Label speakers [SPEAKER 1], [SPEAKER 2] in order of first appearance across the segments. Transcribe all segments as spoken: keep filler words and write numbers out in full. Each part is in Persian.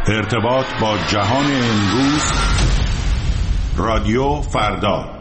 [SPEAKER 1] ارتباط با جهان امروز، رادیو فردا.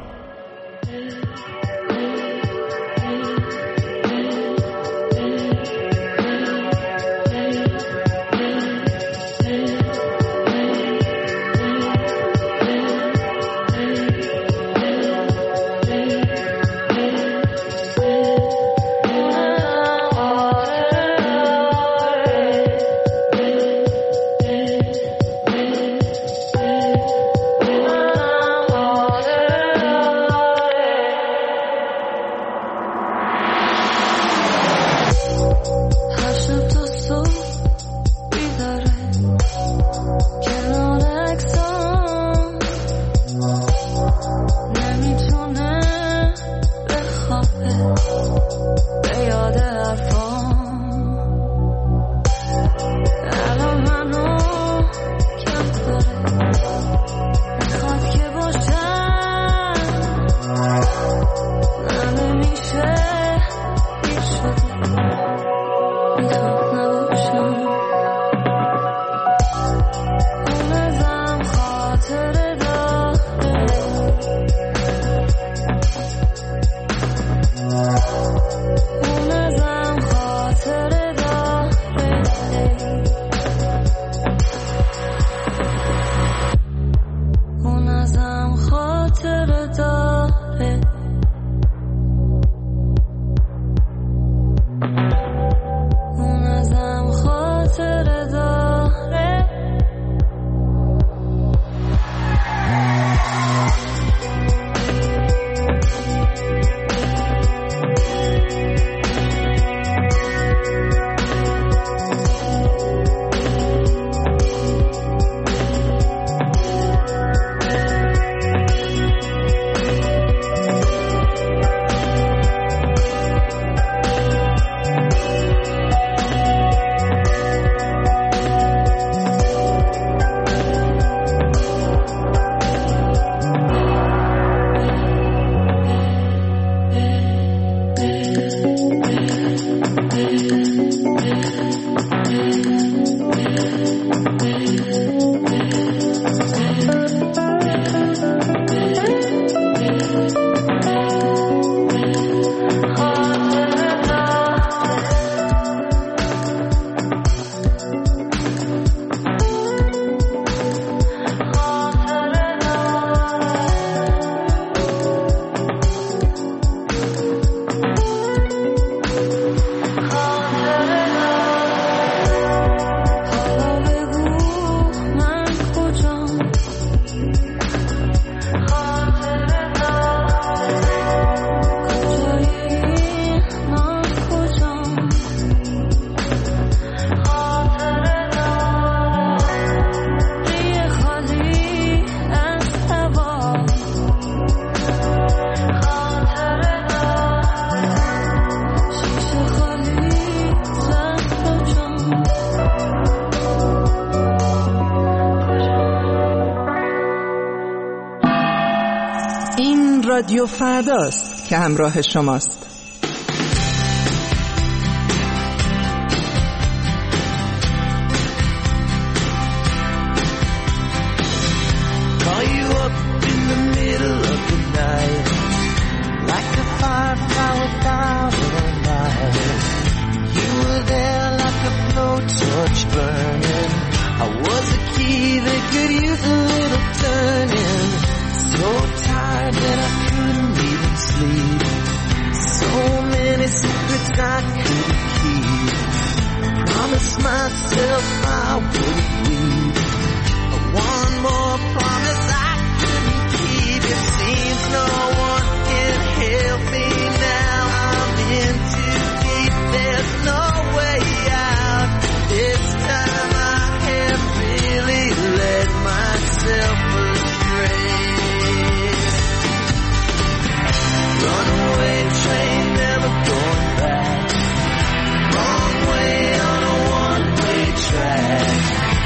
[SPEAKER 2] رادیو فرداست که همراه شماست.
[SPEAKER 3] Wrong way on a one-way track.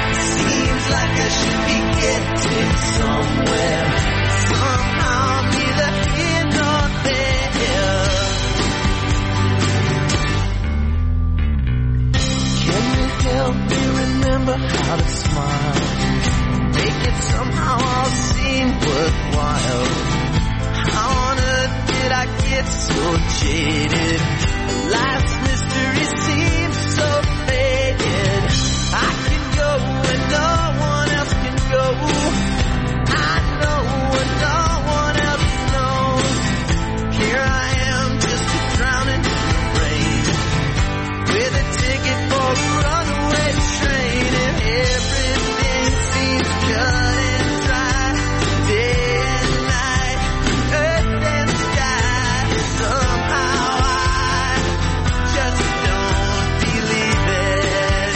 [SPEAKER 3] how to smile, make it somehow all seem worthwhile. How on earth did I get so jaded? Life's mystery seems so faded. I can go where no one else can go. I know what no one else knows. Here I am, just a drowning in the rain, with a ticket for a runaway train, and everything seems cut and dry, day and night, earth and sky. Somehow I just don't believe it.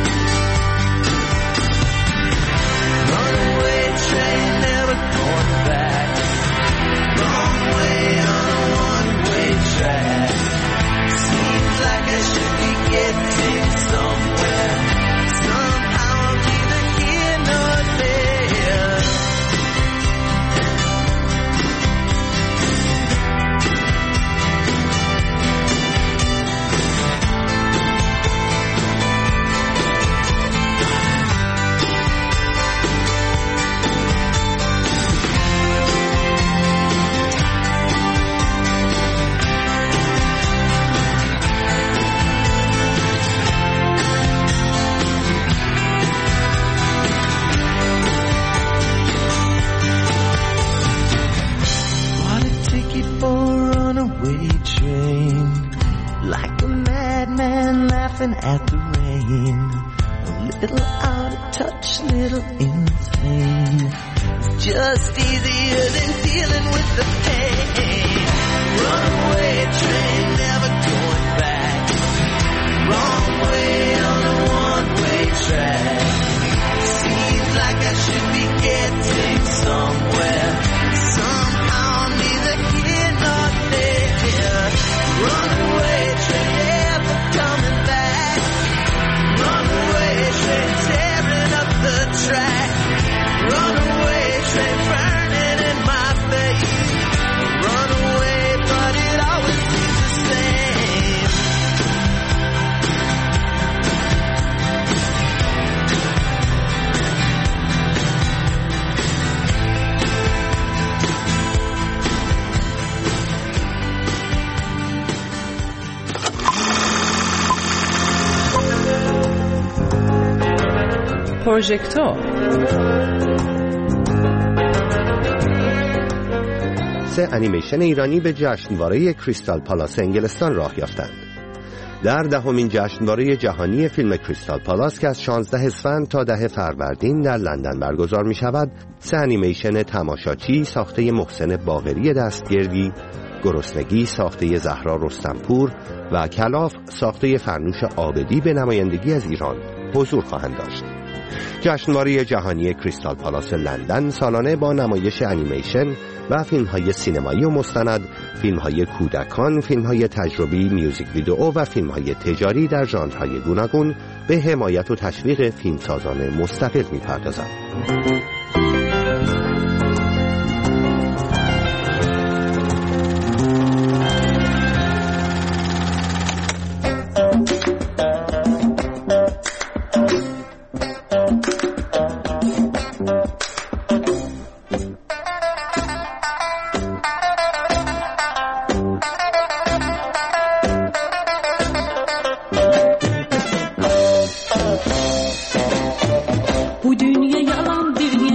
[SPEAKER 3] Runaway train, never going back. Wrong way on a one-way track. Seems like I should be getting somewhere. Somehow I'm neither here nor there. Bought a ticket for a runaway train, like a madman laughing at the rain. A little out of touch, little insane. Just easier than dealing with the pain. Runaway train, never going back. Wrong way on a one-way track. Seems like I should be getting somewhere. Somehow I'm neither here nor there. Runaway train, never coming back. Runaway train, tearing up the track. Runaway train, burning in my face. Runaway, but it always seems the same.
[SPEAKER 2] پروژکتور
[SPEAKER 4] سه انیمیشن ایرانی به جشنواره کریستال پالاس انگلستان راه یافتند. در دهمین جشنواره جهانی فیلم کریستال پالاس که از شانزده اسفند تا ده فروردین در لندن برگزار می شود، سه انیمیشن تماشاچی ساخته محسن باقری دستگردی، گرسنگی ساخته زهرا رستمپور و کلاف ساخته فرنوش عابدی به نمایندگی از ایران حضور خواهند داشت. جشنواره جهانی کریستال پالاس لندن سالانه با نمایش انیمیشن و فیلم‌های سینمایی و مستند، فیلم‌های کودکان، فیلم‌های تجربی، میوزیک ویدئو و فیلم‌های تجاری در ژانرهای گوناگون به حمایت و تشویق فیلمسازان مستقل می‌پردازد.
[SPEAKER 5] Bu dünya yalan bir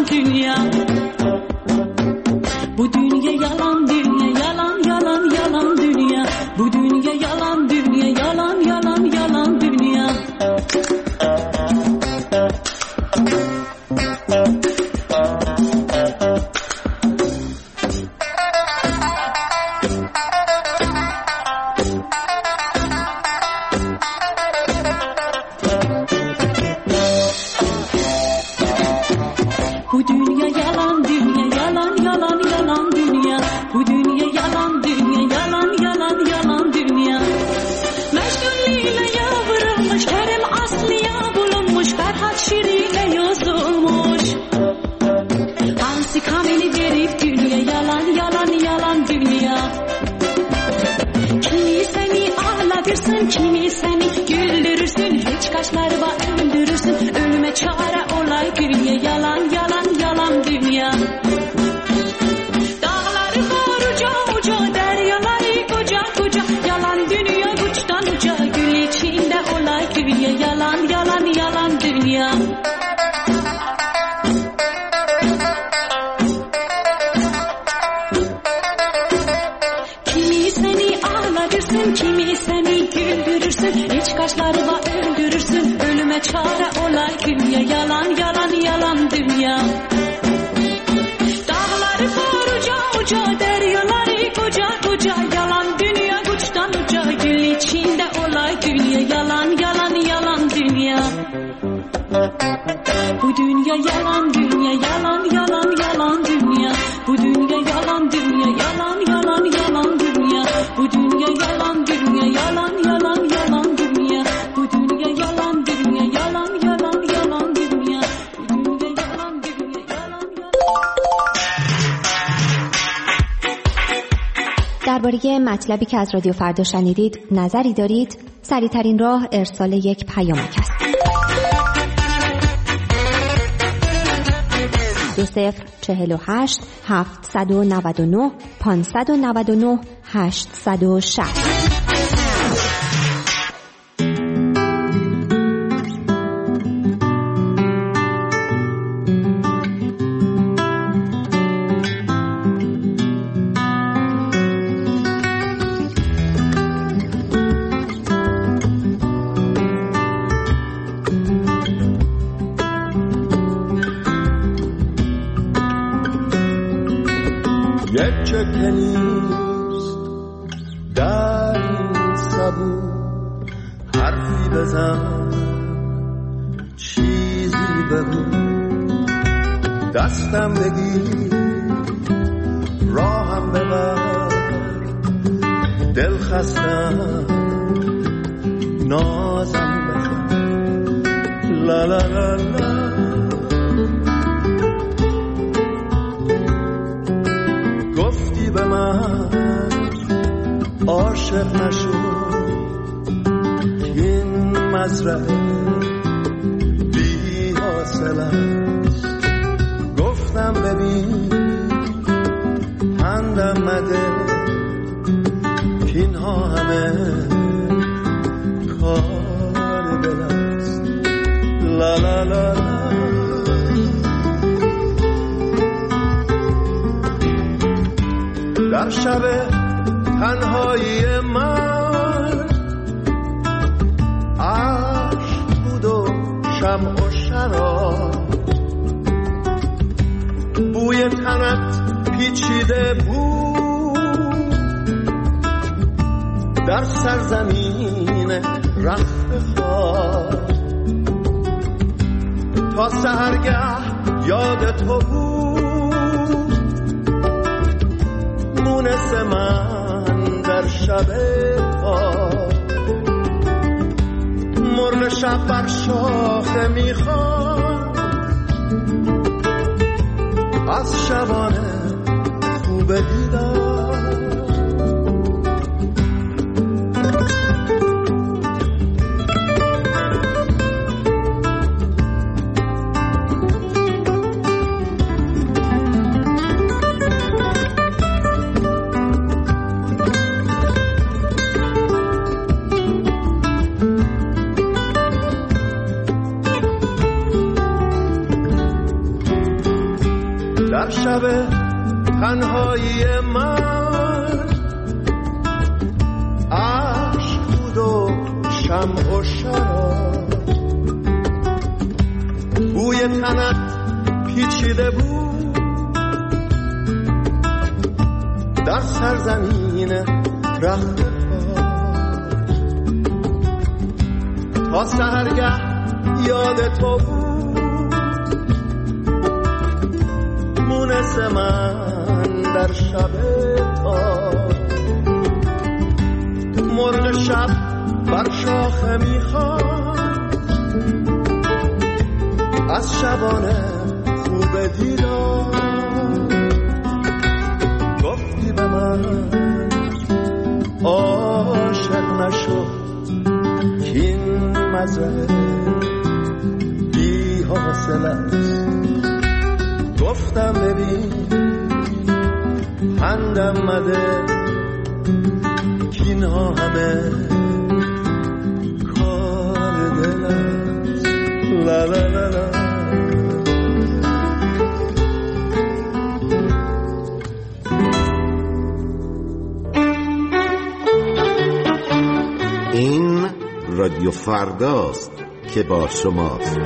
[SPEAKER 5] dünya. Bu dünya yalan dünya, yalan yalan yalan dünya. Bu dünya yalan dünya, yalan yalan yalan dünya. Kimi seni güldürürsün, hiç kaşlarıma öldürürsün. Ölüme çare olay dünya, yalan yalan yalan dünya. Dağları var uca uca, deryaları koca koca. Yalan dünya uçtan uca, gül içinde olay dünya, yalan yalan yalan dünya. Kimi seni ağlatırsın, kimi seni güldürürsün, hiç kaşlarıma öldürürsün. Ölüme çare olay dünya, yalan yalan yalan dünya. Dağları var uca uca, deryaları koca koca. Yalan dünya uçtan uca, gül içinde olay dünya, yalan yalan yalan dünya. Bu dünya yalan dünya, yalan yalan yalan dünya. Bu dünya yalan dünya, yalan yalan yalan dünya. Bu dünya yalan dünya, yalan yalan yalan dünya. Bu dünya yalan dünya, yalan yalan yalan dünya. Bu dünya yalan dünya, yalan yalan.
[SPEAKER 6] درباره مطلبی که از رادیو فردا شنیدید نظری دارید؟ سریع‌ترین راه ارسال یک پیامک است. دو صفر چهل و هشت هفتصد و نود و نه پانصد و نود و نه هشتصد و شصت.
[SPEAKER 3] یک چکه نیست در این سبو، حرفی بزن چیزی بگو، دستم بگیر راهم ببر، دل خستم نازم بزن لا لا لا لا. گفتی به من عاشق نشو، این مزرعه بی حاصل است. گفتم ببین پندم مده، اینها همه کار دل است. لا لا لا لا. در شب تنهایی من عشق بود و شمع و شراب، بوی تنت پیچیده بود در سرزمین رخت خواب. تا سحرگه یاد تو بود مونس من در شب تاب. مرغ شب بر شاخه میخواد از شبانه خوب دیدار.
[SPEAKER 7] شب تنهایی من عشق بود و شمع و شراب، بوی تنت پیچیده بود در سرزمین رخت پاک، تا سحرگه یاد تو بود مونس من در شب تاک. مرغ شب بر شاخه میخواد از شبانه خوب دیدار، گفتی به من عاشق نشو کین مزه بی حاصل است. گفتم ببین پندم مده کین ها همه کار دل است. لا لا لا لا.
[SPEAKER 8] این رادیو فرداست که با شماست.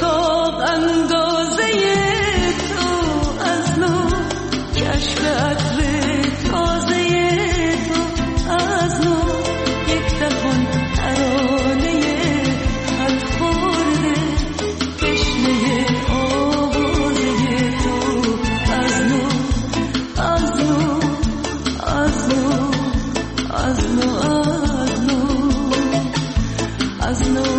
[SPEAKER 5] اتاق اندازه تو از نو کشف عطر تازه تو از نو یک دهان ترانه خط خورده تشنه آوازه تو از نو از نو از نو از نو از نو از نو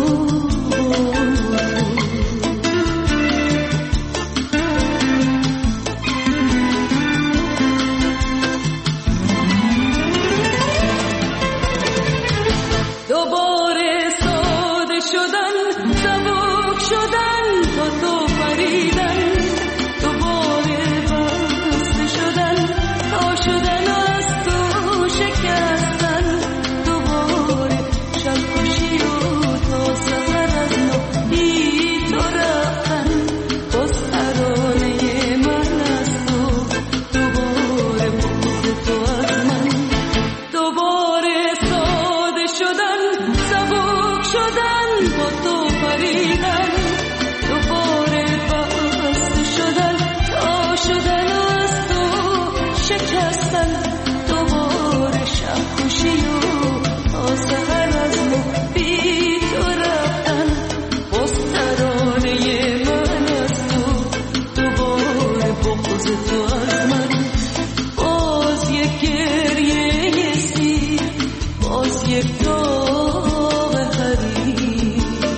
[SPEAKER 5] دوباره ساده شدن سبک شدن با تو پریدن دوباره بسته شدن تا شدن از تو شکستن دوباره شب خوشی و تا سفر از نو بی تو رفتن باز ترانه من از تو دوباره بغض تو از من دوباره ساده شدن سبک شدن با تو پریدن دوباره بسته شدن تا شدن از تو شکستن دوباره شب خوشی و تا سحر از نو بی تو رفتن باز ترانه من از تو دوباره بغض تو از من باز یک گریه سیر باز یک داغ حریر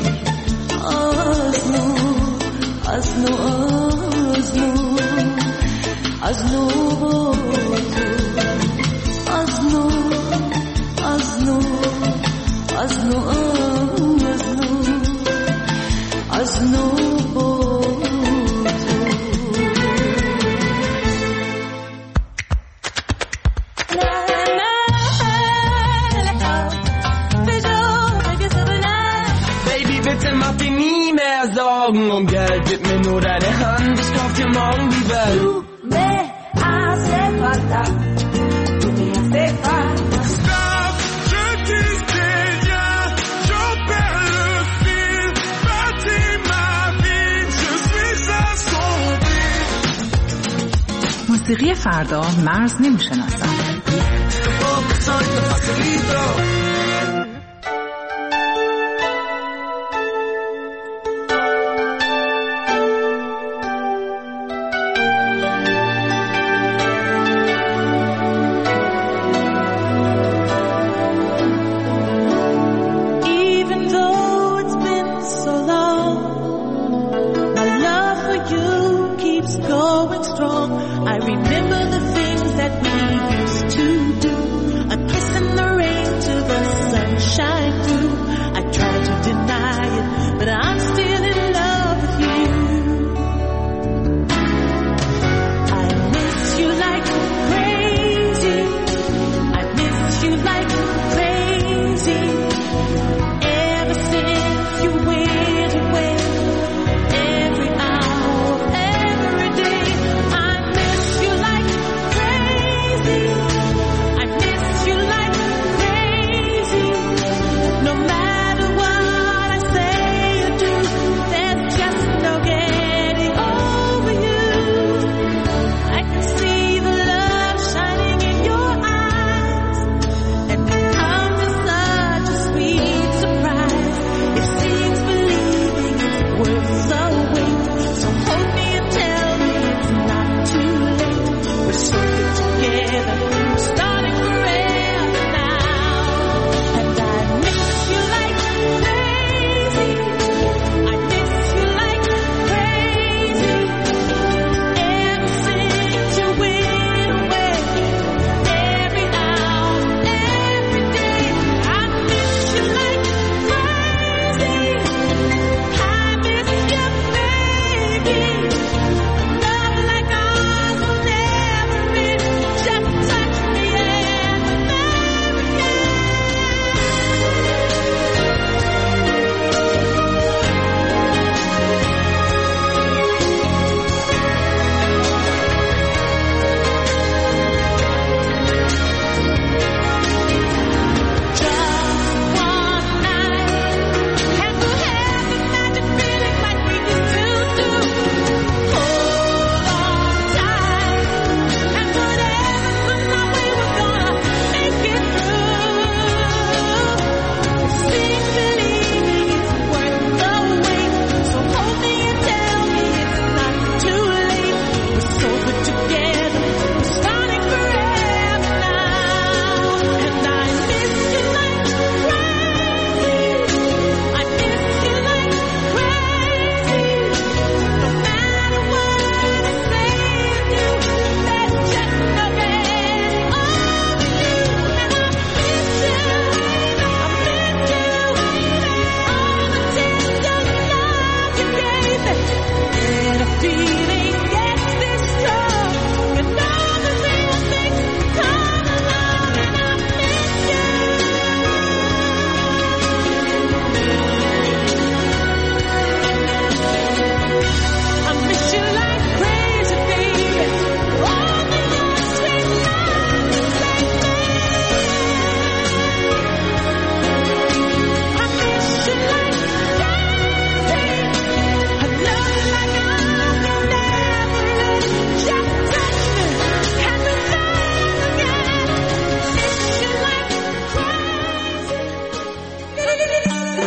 [SPEAKER 5] از نو از نو از نو از نو با تو از نو از نو از نو از نو از نو با
[SPEAKER 3] Baby, bitte mach dir nie mehr Sorgen um Geld. Gib mir nur deine Hand, ich kauf dir morgen die Welt.
[SPEAKER 5] tú me hace falta tú me hace falta
[SPEAKER 7] Stop, je disais rien, j'en perds le fil. Bâtis ma vie, je suis assombri.
[SPEAKER 2] موسیقی فردا مرز نمیشناسد.
[SPEAKER 5] Even though it's been so long, my love for you keeps going strong. I remember the things that we used to do. A kiss in the rain to the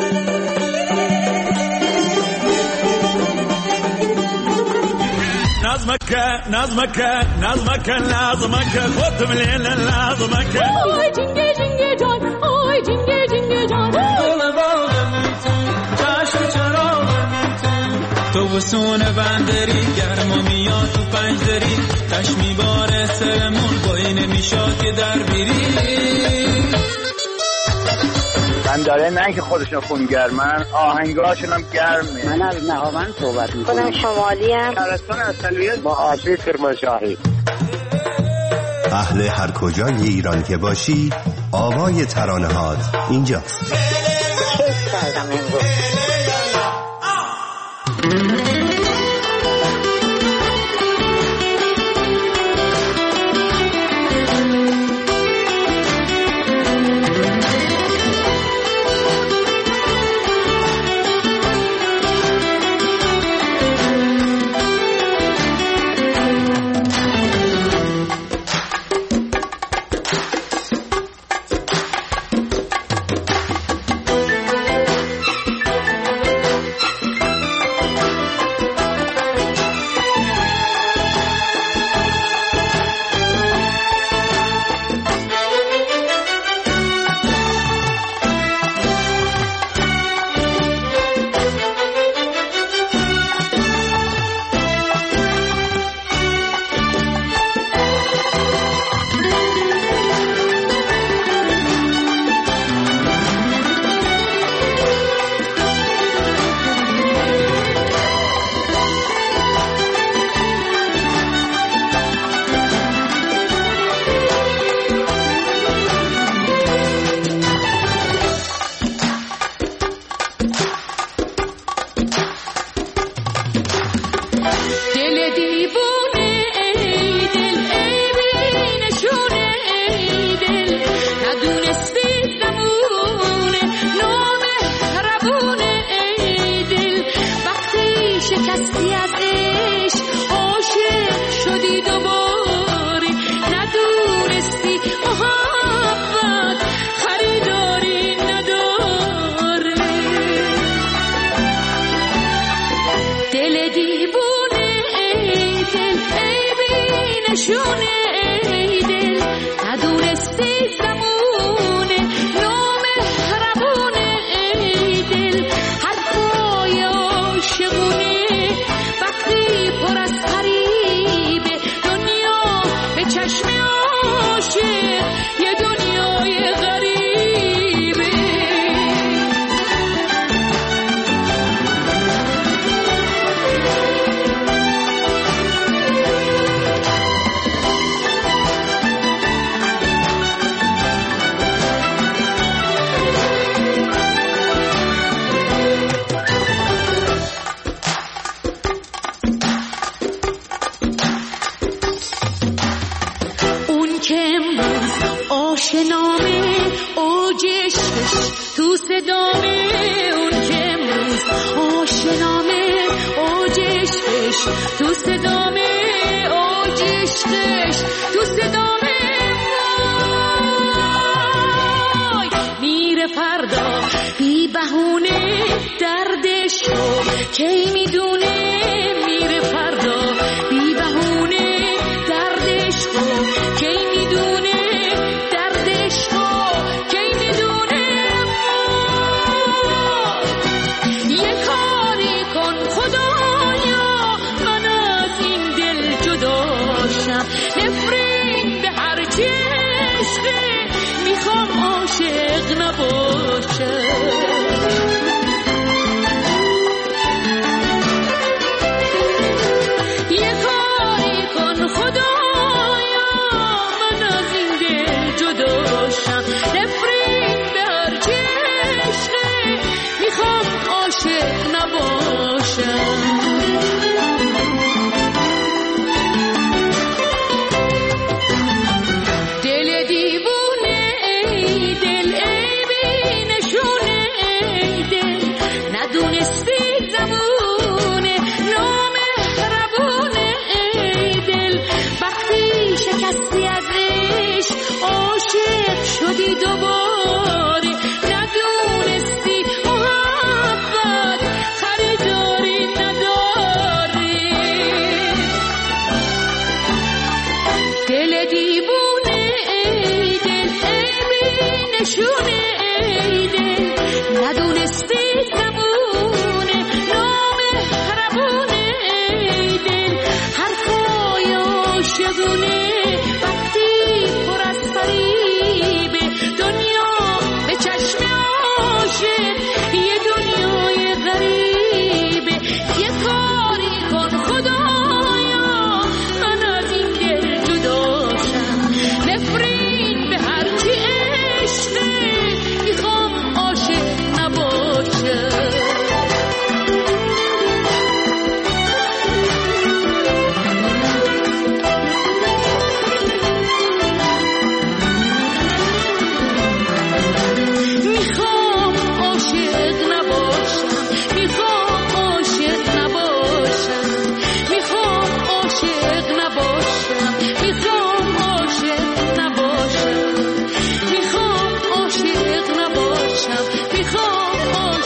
[SPEAKER 7] نظمك نظمك نظمك نظمك خودم لیل نظمك
[SPEAKER 5] آی جنگه جنگه جان آی جنگه جنگه جان
[SPEAKER 9] گل باغم تو چشم چراغم تو تو وسون بندری گرما میاد تو پنج دری تش میباره سرمون بایی نمیشاد که در بیری
[SPEAKER 10] بنداره نه که خودشون خونگرمن آهنگاشون هم گرمه.
[SPEAKER 11] من از نهاوند صحبت میکنم. خودم شمالی هم
[SPEAKER 10] شهرستان اصلیت با آبی کرمانشاهی.
[SPEAKER 4] اهل هر کجای ایران که باشی آوای ترانه هات اینجاست.
[SPEAKER 11] کیف کردم امروز.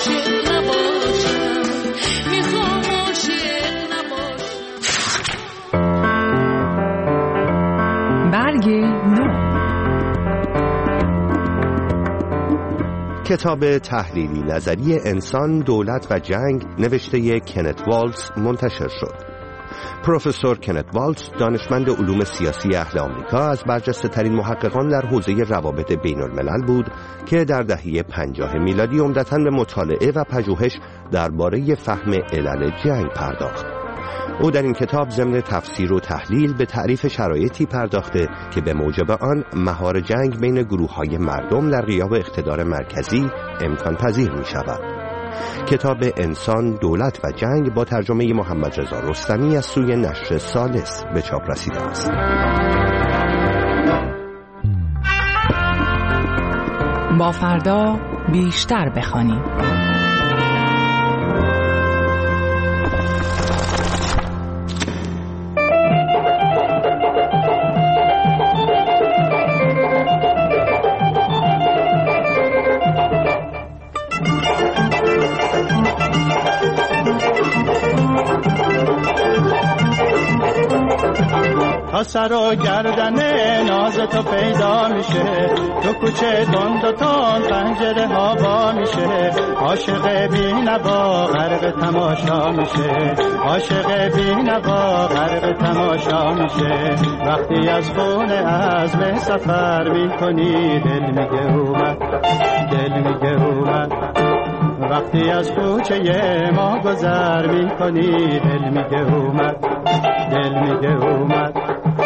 [SPEAKER 5] عاشق نباشم میخوام عاشق نباشم.
[SPEAKER 2] برگ نو.
[SPEAKER 4] کتاب تحلیلی نظری انسان، دولت و جنگ نوشته کنت والتز منتشر شد. پروفسور کنت والتز دانشمند علوم سیاسی اهل آمریکا از برجسته ترین محققان در حوزه روابط بین الملل بود که در دهه پنجاه میلادی عمدتاً به مطالعه و پژوهش درباره فهم علل جنگ پرداخت. او در این کتاب ضمن تفسیر و تحلیل به تعریف شرایطی پرداخته که به موجب آن مهار جنگ بین گروه‌های مردم در غیاب اقتدار مرکزی امکان پذیر می شود. کتاب انسان، دولت و جنگ با ترجمه محمد رضا رستمی از سوی نشر ثالث به چاپ رسیده است.
[SPEAKER 2] با فردا بیشتر بخوانیم.
[SPEAKER 12] تا سر و گردن ناز تو پیدا میشه، تو کوچه تند و تند پنجره ها با میشه، عاشق بی نوا غرق تماشا میشه، عاشق بی نوا غرق تماشا میشه. وقتی از خونه عزم سفر میکنی دل میگه اومد، دل میگه اومد. وقتی از کوچه ما گذر میکنی دل میگه اومد، دل میگه اومد.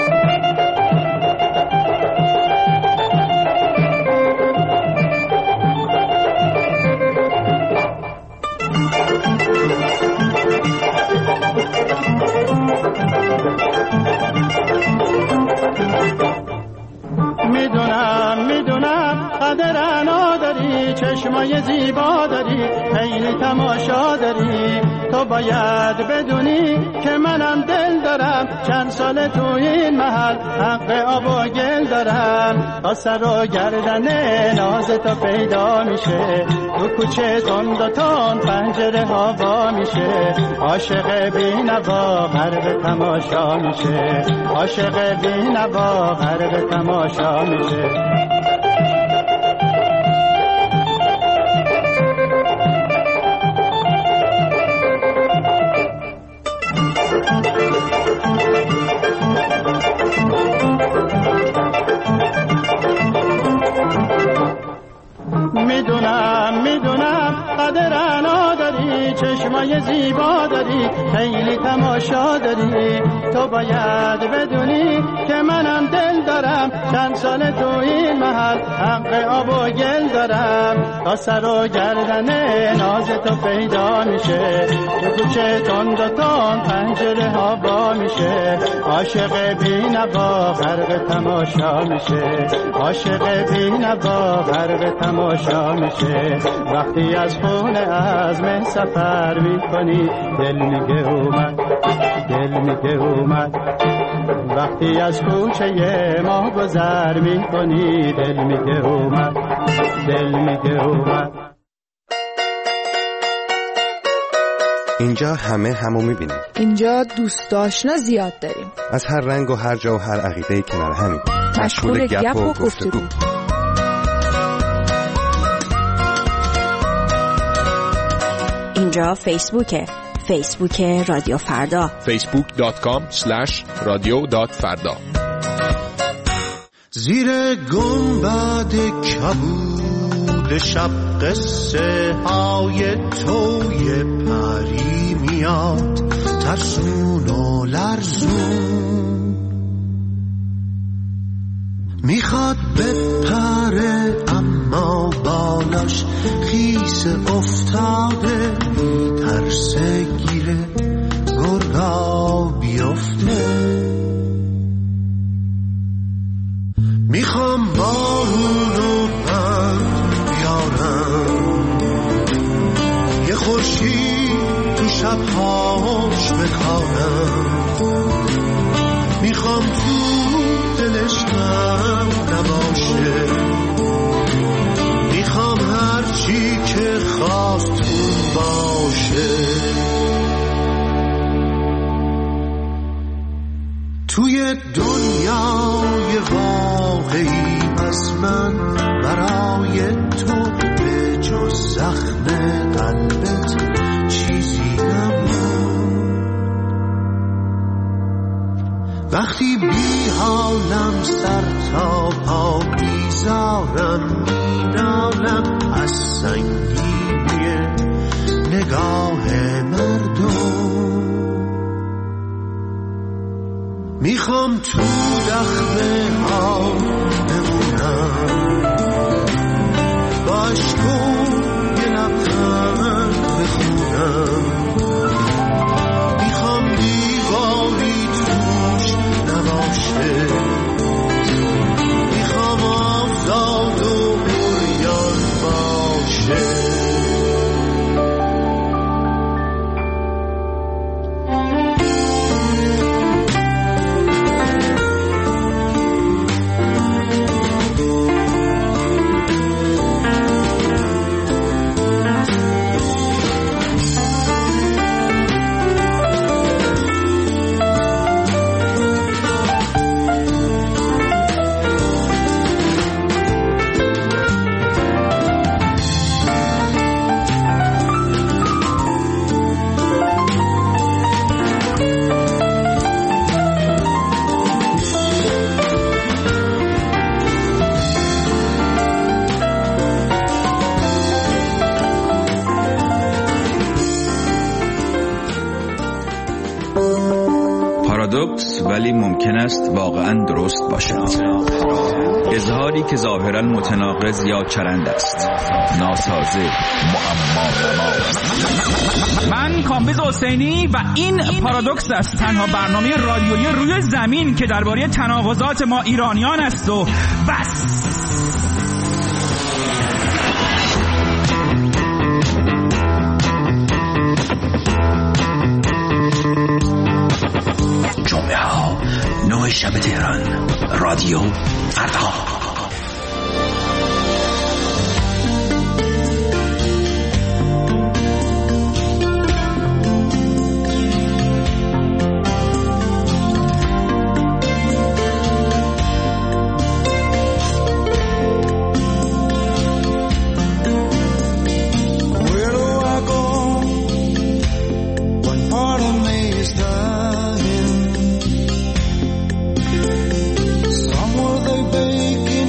[SPEAKER 12] میدونم میدونم قدر نداری، چشمای زیبا داری، خیلی تماشا داری. تو باید بدونی که منم دل دارم، چند سال تو این محل حق آب و گل دارم. تا سر و گردن ناز تو پیدا میشه، تو کوچه تند و تند پنجره ها وا میشه، عاشق بی نوا غرق تماشا میشه، عاشق بی نوا غرق تماشا میشه. میدونم میدونم قدر نداری، چشمای زیبا داری، خیلی تماشا داری. تو باید بدونی که منم دل دارم، چند سال تو این محل حق آب و گل دارم. تا سر و گردن ناز تو پیدا میشه، تو کوچه تند و تند پنجره ها با میشه، عاشق بی نوا غرق تماشا میشه، عاشق بی نوا غرق تماشا میشه. وقتی از خونه عزم سفر میکنی دل میگه اومد، دل میگه اومد. وقتی از کوچه ما گذر میکنی دل میگه اومد، دل میگه اومد.
[SPEAKER 4] اینجا همه همو میبینیم.
[SPEAKER 13] اینجا دوست آشنا زیاد داریم.
[SPEAKER 4] از هر رنگ و هر جا و هر عقیده کنار همین.
[SPEAKER 13] مشغول گپ و گفتگو.
[SPEAKER 6] اینجا فیسبوکه، فیسبوک رادیو فردا،
[SPEAKER 14] فیسبوک دات کام اسلش رادیو دات فردا.
[SPEAKER 3] زیر گنبد کبود شب قصه های توی پری میاد، ترسون و لرزون، میخواد بپره اما بالاش خیس افتاده، میترسه گیره گرگا بیفته. میخوام بارونو من بیارم، یه خورشید تو شبهاش بکارم، میخوام تو دلش غم نباشه، میخوام هرچی که خواست توی دنیای واقعی پس من برای تو به جز زخم قلبت چیزی نمون. وقتی بی حالم سر تا پا بیزارم مینالم از سنگینی نگاه مردم. میخوام تو دخمه ها بمونم با عشقو یه لبخند بخونم. میخوام دیواری توش نباشه، میخوام آزاد و بریان باشه.
[SPEAKER 15] پارادوکس ولی ممکن است واقعا درست باشد. اظهاری که ظاهرا متناقض یا چرند است، ناسازه، معما.
[SPEAKER 16] من کامبیز حسینی و این پارادوکس است، تنها برنامه رادیویی روی زمین که درباره تناقضات ما ایرانیان است و بس.
[SPEAKER 17] جمعه ها نه شب تهران، رادیو فردا.
[SPEAKER 3] Somewhere they bake in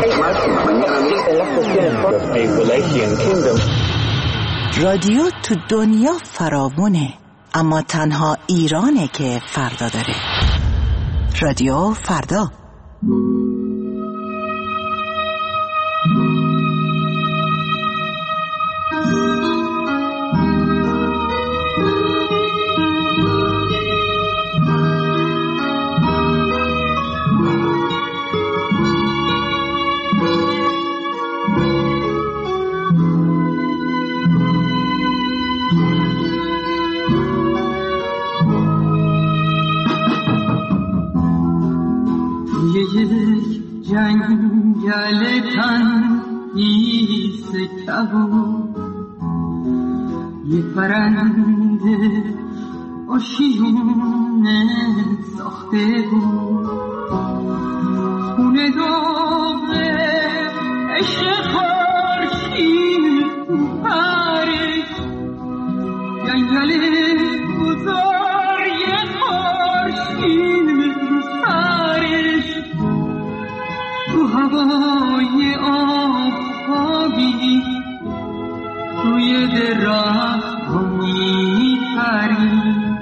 [SPEAKER 18] رادیو تو دنیا فراوونه، اما تنها ایرانه که فردا داره. رادیو فردا.
[SPEAKER 19] جنگل تنیس کبود یه پرنده آشیونه ساخته بود خونه دوبه عشق خورشید پرش جنگل بزرگ خورشید پرش تو هوای آفتابی روی درخت ها میپری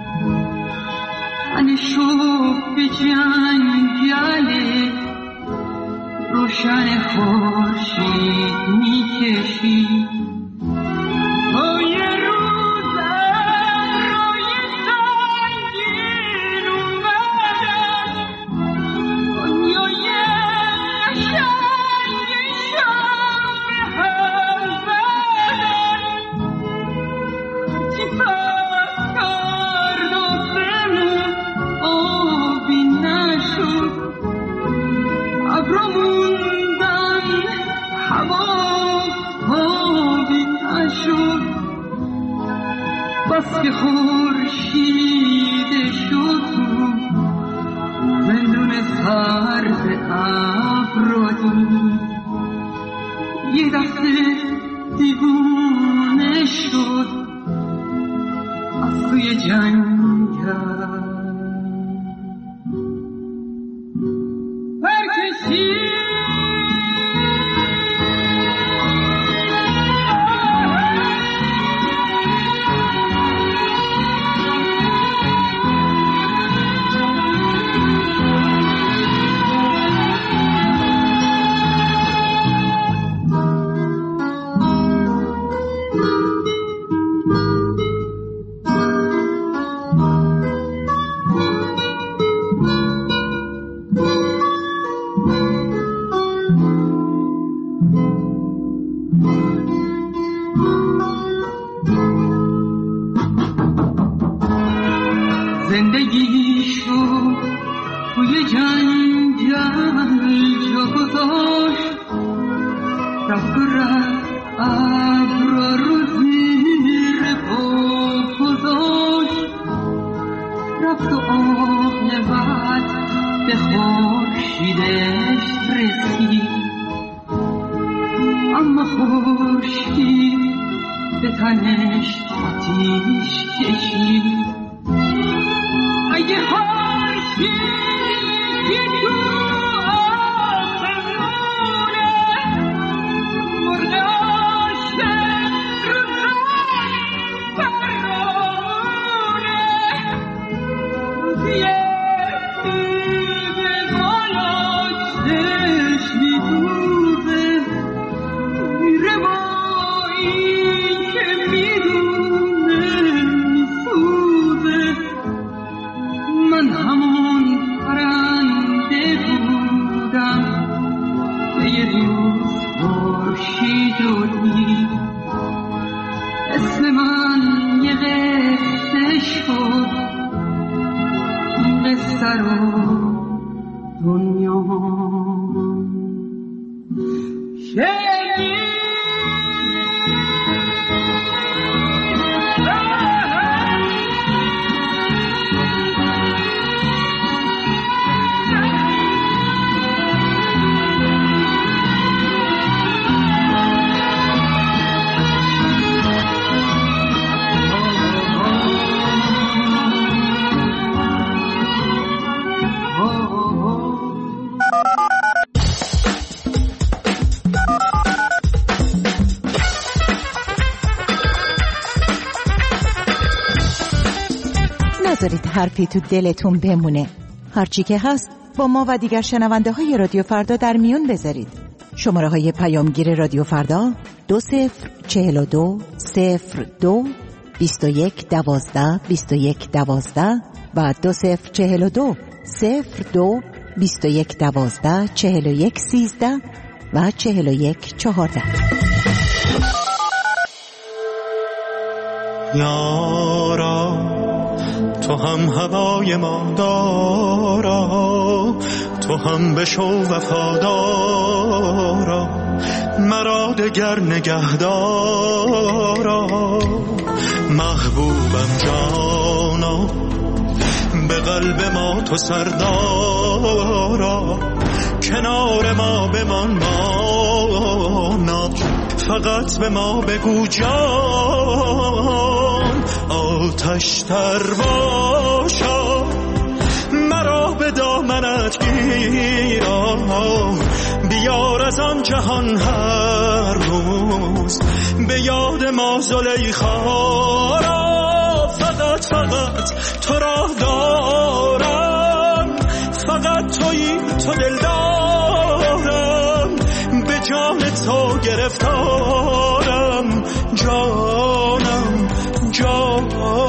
[SPEAKER 19] من شب به جنگل روشن خورشید میکشی روی روزم روی سنگین اومدم دنیای بس که خورشید شد زندون سرد ابر رو دید یه دسته دیوونه شد از توی جنگل پرکشید زندگی شد توی جنگل جا گذاشت رفت و رفت ابر رو زیر پا گذاشت رفت و عاقبت به خورشیدش رسید اما خورشید به تنش آتیش کشید اگه خورشیدی تو آسمونه مرده عاشق رو زمین فرامونه روزیه دیگه بالا چشمی دوزه میره با این که میدونه میسوزه من همون پرنده بودم که یه روز خورشید رو دید اسم من یه قصه شد این قصه رو دنیا شنید
[SPEAKER 18] نذارید حرفی تو دلتون بمونه. هرچی که هست با ما و دیگر شنونده های رادیو فردا در میون بذارید. شماره های پیامگیر رادیو فردا دو صفر چهل و دو صفر دو بیست و یک دوازده بیست و یک دوازده و دو صفر چهل و دو صفر دو بیست و یک دوازده چهل و یک سیزده و چهل و یک چهارده.
[SPEAKER 20] یارا تو هم هوای ما دارا، تو هم بشو وفادارا، مرا دگر نگهدارا. محبوبم جانا به قلب ما تو سردارا، کنار ما بمان مانا، فقط به ما بگو جان. آتش تر باشا مرا به دامنت گیرا، بیار از آن جهان هر روز به یاد ما زلیخا را. فقط فقط تو را دارم، فقط تویی تو دل دارم، به جان تو گرفتارم جانم جان.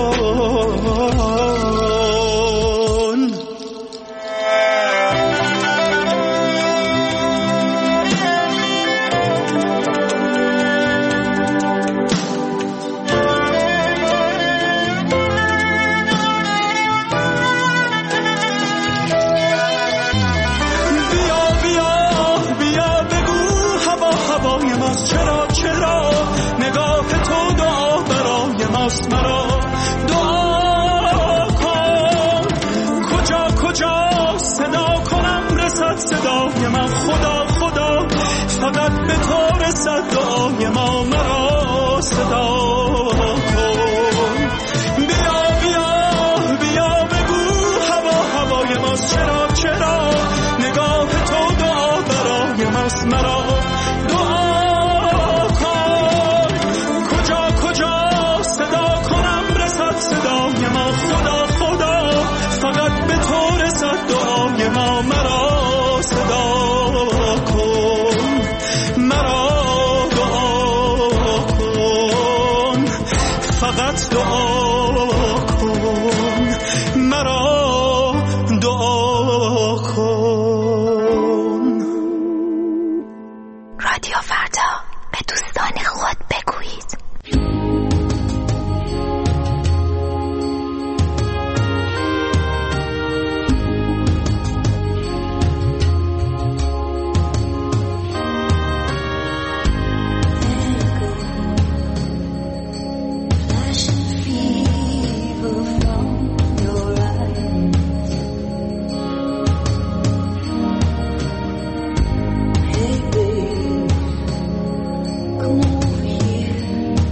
[SPEAKER 20] مرا دعا کن، کجا کجا صدا کنم رسد صدای من. خدا خدا فقط به تو رسد دعای ما، مرا صدا کن. بیا بیا بیا بگو هوا هوای ماست، چرا چرا نگاه تو دعا برای ماست. مرا دعا کن، کجا کجا صدای ما. خدا خدا فقط به تو رسد دعای ما، مرا صدا کن، مرا دعا کن، فقط دعا کن، مرا دعا کن.
[SPEAKER 18] رادیو فردا، به دوستان خود بگویید.
[SPEAKER 5] Come over here.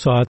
[SPEAKER 12] ساعت